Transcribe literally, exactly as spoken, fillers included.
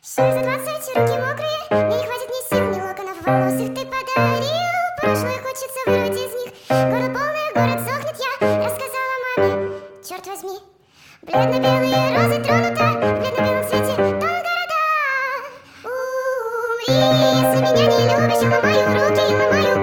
Шаг за двадцать, руки мокрые, мне не хватит ни сил, ни локонов волос, их ты подарил. Прошлое хочется вырвать из них. Горло полное, город сохнет, я рассказала маме, черт возьми. Бледно-белые розы тронута, в бледно-белом свете тонут города. Умри, если меня не любишь, я ломаю руки, я ломаю